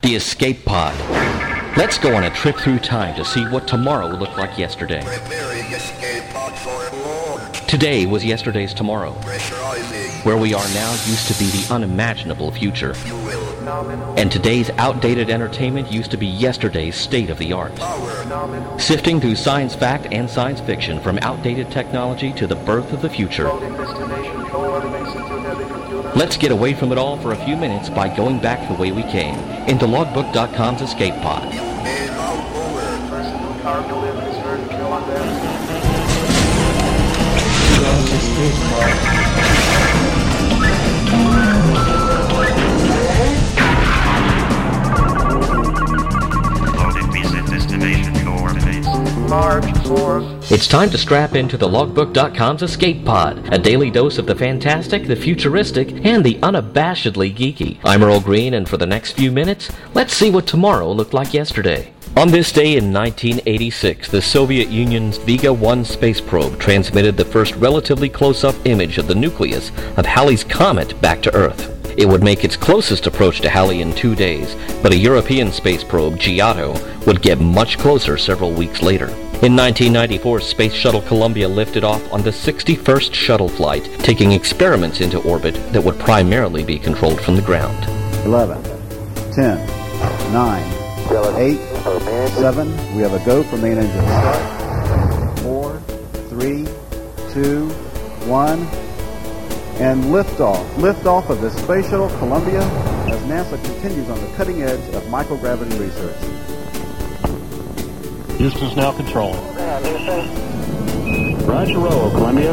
The Escape Pod. Let's go on a trip through time to see what tomorrow looked like yesterday. Today was yesterday's tomorrow. Where we are now used to be the unimaginable future. And today's outdated entertainment used to be yesterday's state-of-the-art. Sifting through science fact and science fiction from outdated technology to the birth of the future. Let's get away from it all for a few minutes by going back the way we came, into Logbook.com's Escape Pod. Loading recent destination coordinates. March 4. It's time to strap into the Logbook.com's Escape Pod, a daily dose of the fantastic, the futuristic, and the unabashedly geeky. I'm Earl Green, and for the next few minutes, let's see what tomorrow looked like yesterday. On this day in 1986, the Soviet Union's Vega-1 space probe transmitted the first relatively close-up image of the nucleus of Halley's Comet back to Earth. It would make its closest approach to Halley in 2 days, but a European space probe, Giotto, would get much closer several weeks later. In 1994, Space Shuttle Columbia lifted off on the 61st shuttle flight, taking experiments into orbit that would primarily be controlled from the ground. 11, 10, 9, 8, 7, we have a go for main engine start. 4, 3, 2, 1, and liftoff. Liftoff of the Space Shuttle Columbia as NASA continues on the cutting edge of microgravity research. Houston's now controlling. Roger, roll, Columbia.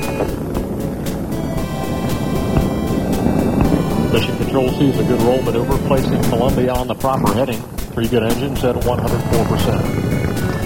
Mission Control sees a good roll maneuver, placing Columbia on the proper heading. 3 good engines at 104%.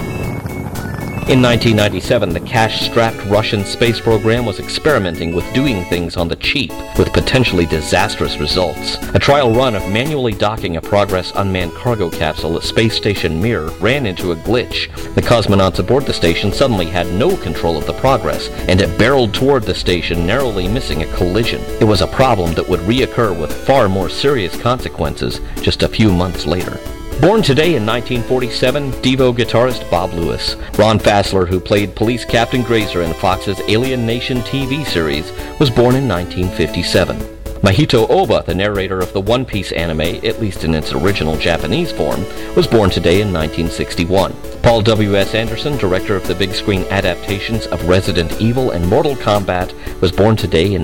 In 1997, the cash-strapped Russian space program was experimenting with doing things on the cheap, with potentially disastrous results. A trial run of manually docking a Progress unmanned cargo capsule at Space Station Mir ran into a glitch. The cosmonauts aboard the station suddenly had no control of the Progress, and it barreled toward the station, narrowly missing a collision. It was a problem that would reoccur with far more serious consequences just a few months later. Born today in 1947, Devo guitarist Bob Lewis. Ron Fassler, who played Police Captain Grazer in Fox's Alien Nation TV series, was born in 1957. Mahito Oba, the narrator of the One Piece anime, at least in its original Japanese form, was born today in 1961. Paul W.S. Anderson, director of the big screen adaptations of Resident Evil and Mortal Kombat, was born today in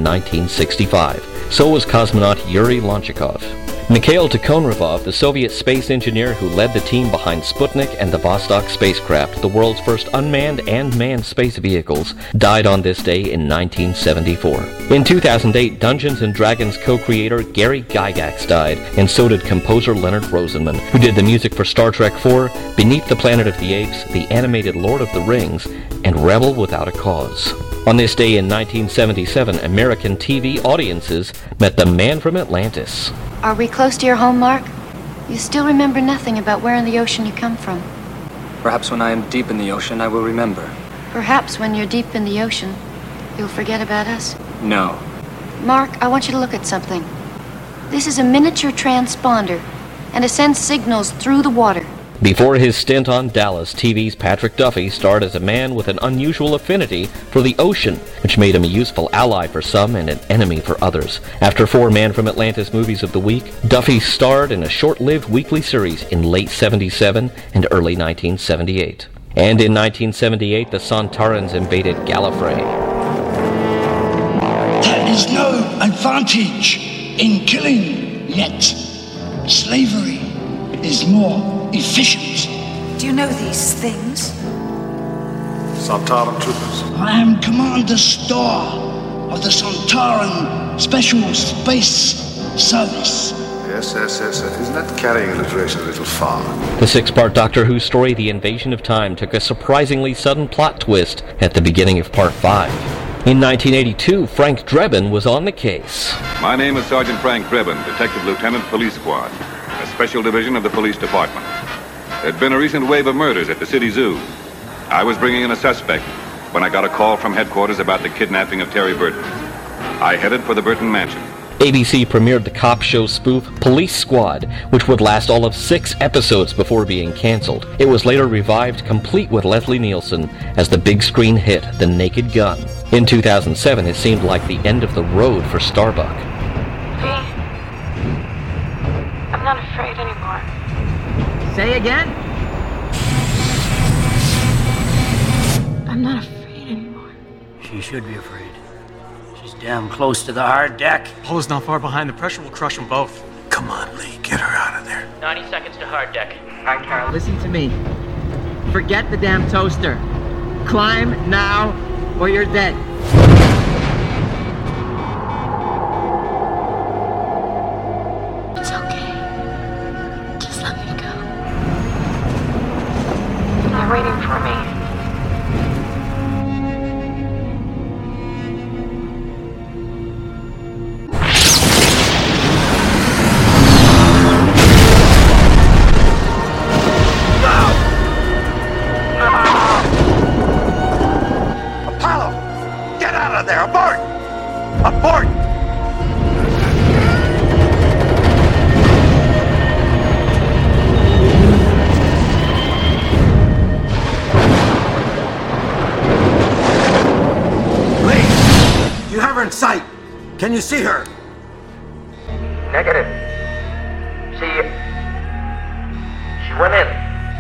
1965. So was cosmonaut Yuri Lonchakov. Mikhail Tikhonravov, the Soviet space engineer who led the team behind Sputnik and the Vostok spacecraft, the world's first unmanned and manned space vehicles, died on this day in 1974. In 2008, Dungeons & Dragons co-creator Gary Gygax died, and so did composer Leonard Rosenman, who did the music for Star Trek IV, Beneath the Planet of the Apes, the animated Lord of the Rings, and Rebel Without a Cause. On this day in 1977, American TV audiences met the man from Atlantis. Are we close to your home, Mark? You still remember nothing about where in the ocean you come from. Perhaps when I am deep in the ocean, I will remember. Perhaps when you're deep in the ocean, you'll forget about us. No. Mark, I want you to look at something. This is a miniature transponder, and it sends signals through the water. Before his stint on Dallas, TV's Patrick Duffy starred as a man with an unusual affinity for the ocean, which made him a useful ally for some and an enemy for others. After 4 Man from Atlantis movies of the week, Duffy starred in a short-lived weekly series in late 77 and early 1978. And in 1978, the Sontarans invaded Gallifrey. There is no advantage in killing, yet slavery is more efficient. Do you know these things? Sontaran troopers. I am Commander Starr of the Sontaran Special Space Service. Yes. Isn't that carrying alliteration a little far? The 6-part Doctor Who story, The Invasion of Time, took a surprisingly sudden plot twist at the beginning of Part 5. In 1982, Frank Drebin was on the case. My name is Sergeant Frank Drebin, Detective Lieutenant, Police Squad, a special division of the police department. There'd been a recent wave of murders at the city zoo. I was bringing in a suspect when I got a call from headquarters about the kidnapping of Terry Burton. I headed for the Burton mansion. ABC premiered the cop show spoof Police Squad, which would last all of 6 episodes before being canceled. It was later revived, complete with Leslie Nielsen as the big screen hit The Naked Gun. In 2007, it seemed like the end of the road for Starbuck. V, I'm not afraid anymore. Say again? I'm not afraid anymore. She should be afraid. She's damn close to the hard deck. Polo's not far behind. The pressure will crush them both. Come on, Lee. Get her out of there. 90 seconds to hard deck. All right, Carol, listen to me. Forget the damn toaster. Climb now, or you're dead. It's okay. Just let me go. They're waiting for me. Abort! Abort! Lee! You have her in sight! Can you see her? Negative. She went in.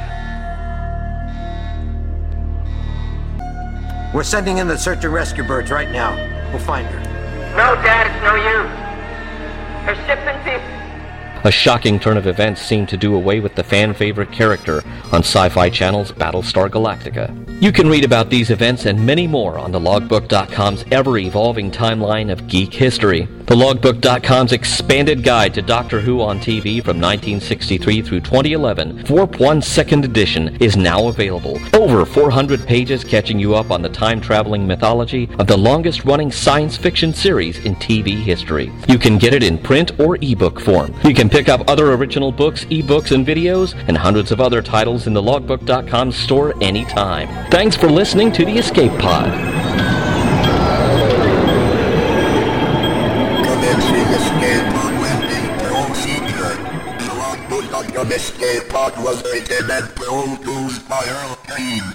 We're sending in the search and rescue birds right now. We'll find her. No, Dad, it's no use. Her ship's in pieces. A shocking turn of events seemed to do away with the fan-favorite character on Sci-Fi Channel's Battlestar Galactica. You can read about these events and many more on thelogbook.com's ever-evolving timeline of geek history. Thelogbook.com's expanded guide to Doctor Who on TV from 1963 through 2011, Warp 1 2nd edition, is now available. Over 400 pages catching you up on the time-traveling mythology of the longest-running science fiction series in TV history. You can get it in print or ebook form. You can pick up other original books, ebooks, and videos, and hundreds of other titles in the logbook.com store anytime. Thanks for listening to the Escape Pod. Commencing escape pod landing procedure. The logbook.com escape pod was rated and prone to spiral pain.